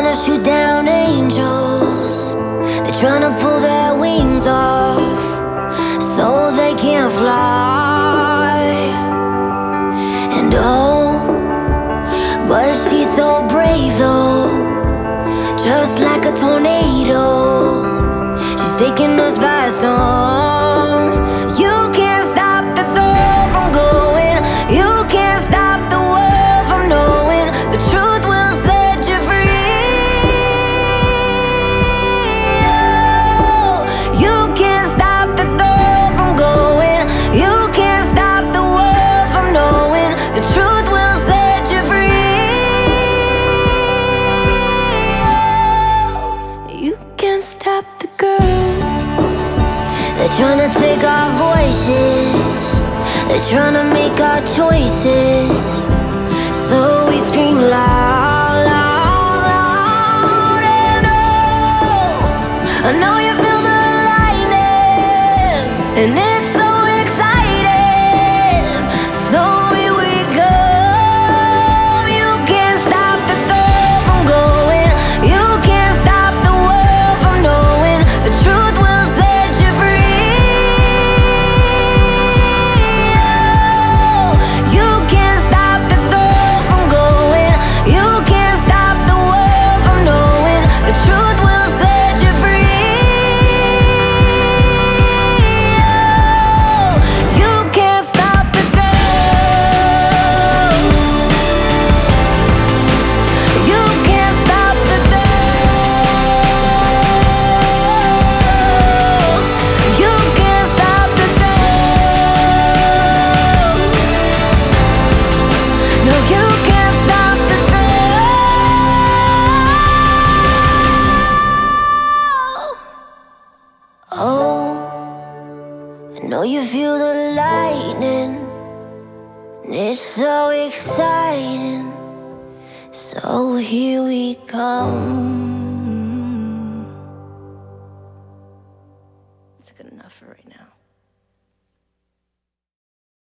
trying to shoot down angels. They're trying to pull their wings off so they can't fly. And oh, but she's so brave though, just like a tornado. She's taking us by storm. You can't stop the girl from going. You can't stop the world from knowing the truth will set you free. Oh, you can't stop the girl from going. You can't stop the world from knowing the truth will set you free. Oh, you can't stop the girl. They're trying to take our voices. They're trying to make our choices. So we scream loud, loud, loud. And oh, I know you feel the lightning, and it's so exciting. So here we go. You can't stop the girl from going. You can't stop the world from knowing the truth will set you free. Oh, you can't stop the girl from going. You can't stop the world from knowing the truth will set you free. Oh, you can't stop the girl. You can't stop the girl. You can't stop the girl. No, you can't stop the girl. Oh, I know you feel the lightning, and it's so exciting. So here we come.